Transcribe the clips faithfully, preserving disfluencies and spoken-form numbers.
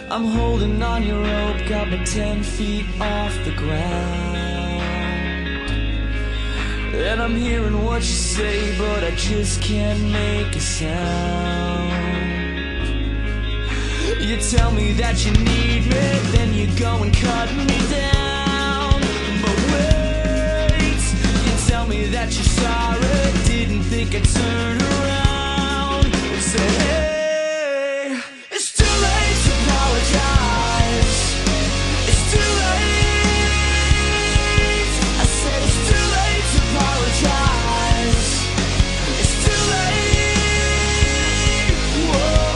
I'm holding on your rope, got me ten feet off the ground. And I'm hearing what you say, but I just can't make a sound. You tell me that you need me, then you go and cut me down. But wait, you tell me that you're sorry, didn't think I'd turn around and say, hey, it's too late to apologize. It's too late. I said it's too late to apologize. It's too late. Whoa,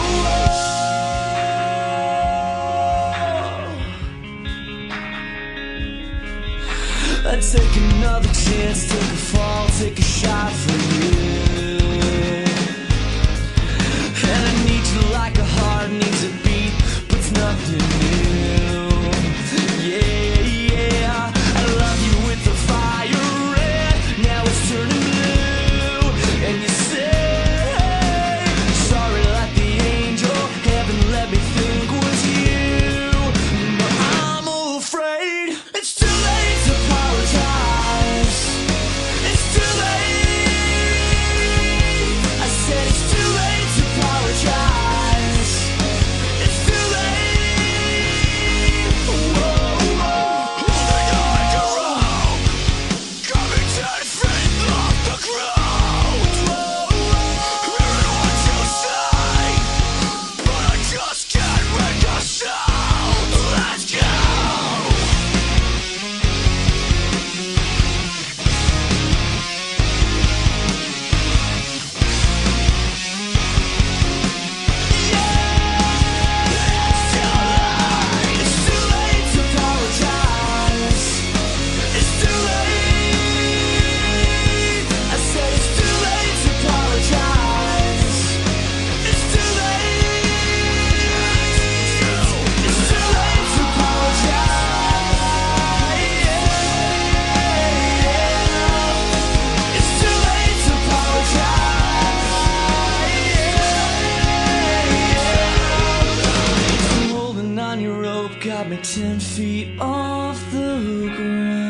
whoa. I'd take another chance, take a fall, take a shot for you. And I need you like a heart needs a beat, but it's nothing new. Yeah, yeah, I love you with the fire red, now it's turning blue. And you say, sorry like the angel, heaven let me think was you. But I'm afraid it's too late to apologize. It's too late. I said it's too late to apologize. It's too late. Whoa, whoa. Holding on your rope, coming ten feet off the ground. Whoa, whoa. Hearing what you say, but I just can't make a sound. Let's go. It's too late to apologize. It's too late. I said it's too late to apologize. It's too late. It's too late to apologize. It's too late to apologize. I'm holding on your rope, got me ten feet off the ground.